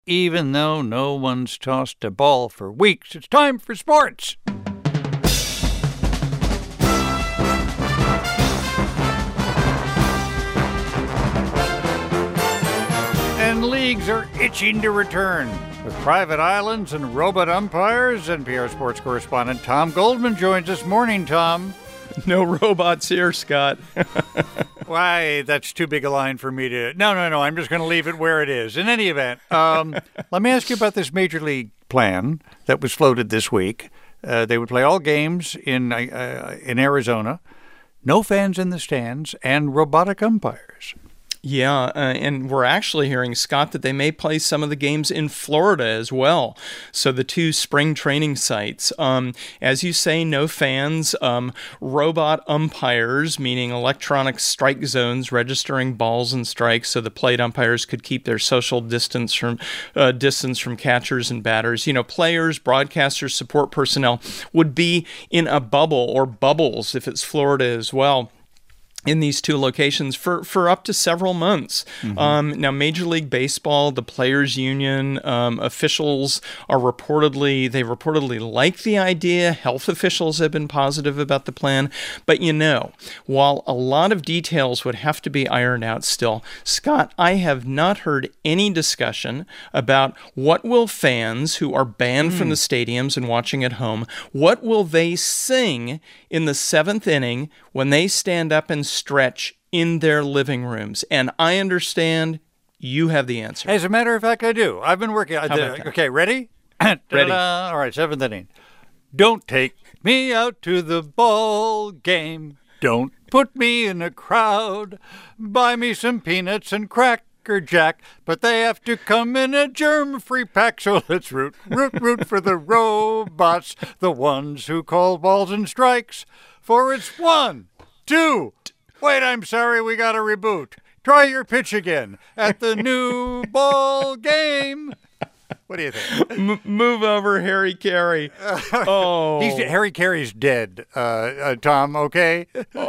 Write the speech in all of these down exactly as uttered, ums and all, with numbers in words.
Even though no one's tossed a ball for weeks, it's time for sports. And leagues are itching to return. With private islands and robot umpires, N P R sports correspondent Tom Goldman joins us. Morning, Tom. No robots here, Scott. Why, that's too big a line for me to... No, no, no, I'm just going to leave it where it is. In any event, um, let me ask you about this Major League plan that was floated this week. Uh, they would play all games in uh, in Arizona, no fans in the stands, and robotic umpires. Yeah, uh, and we're actually hearing, Scott, that they may play some of the games in Florida as well. So the two spring training sites. Um, as you say, no fans, um, robot umpires, meaning electronic strike zones registering balls and strikes so the plate umpires could keep their social distance from uh, distance from catchers and batters. You know, players, broadcasters, support personnel would be in a bubble or bubbles if it's Florida as well, in these two locations for, for up to several months. Mm-hmm. Um, now, Major League Baseball, the Players Union, um, officials are reportedly, they reportedly like the idea. Health officials have been positive about the plan. But, you know, while a lot of details would have to be ironed out still, Scott, I have not heard any discussion about what will fans who are banned mm. from the stadiums and watching at home, what will they sing in the seventh inning when they stand up and stretch in their living rooms? And I understand you have the answer. As a matter of fact, I do. I've been working. How about that? Okay, ready? Ready. All right, seventh inning. Don't take me out to the ball game. Don't put me in a crowd. Buy me some peanuts and Cracker Jack, but they have to come in a germ-free pack. So let's root, root, root for the robots, the ones who call balls and strikes. For it's one, two. Wait, I'm sorry, we got to reboot. Try your pitch again at the new ball game. What do you think? M- move over, Harry Carey. Oh, He's, Harry Carey's dead, uh, uh, Tom, okay?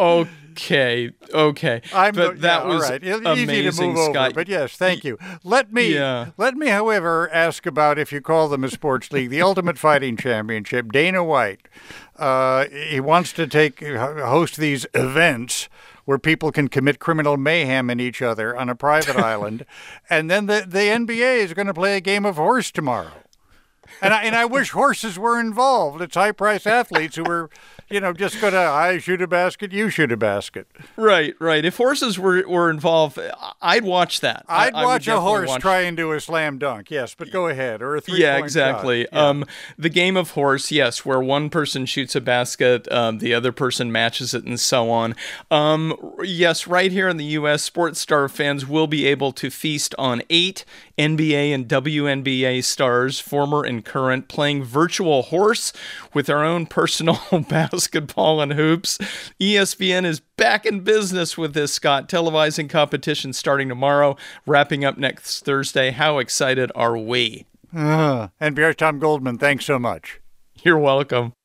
Okay, okay. I'm, but that yeah, was right. amazing, Easy to move Scott. over, but yes, thank you. Let me, yeah. let me, however, ask about, if you call them a sports league, the Ultimate Fighting Championship. Dana White, uh, he wants to take host these events where people can commit criminal mayhem in each other on a private island, and then the the N B A is going to play a game of horse tomorrow. And I and I wish horses were involved. It's high-priced athletes who are, you know, just going to, I shoot a basket, you shoot a basket. Right, right. If horses were, were involved, I'd watch that. I'd I, watch I a horse watch... try and do a slam dunk, yes, but go ahead. Or a three-point Yeah, exactly. shot. Yeah. Um, the game of horse, yes, where one person shoots a basket, um, the other person matches it, and so on. Um, yes, right here in the U S, Sports Star fans will be able to feast on eight N B A and W N B A stars, former and current, playing virtual horse with their own personal basketball and hoops. E S P N is back in business with this, Scott, televising competition starting tomorrow, wrapping up next Thursday. How excited are we? Uh, N P R's Tom Goldman, thanks so much. You're welcome.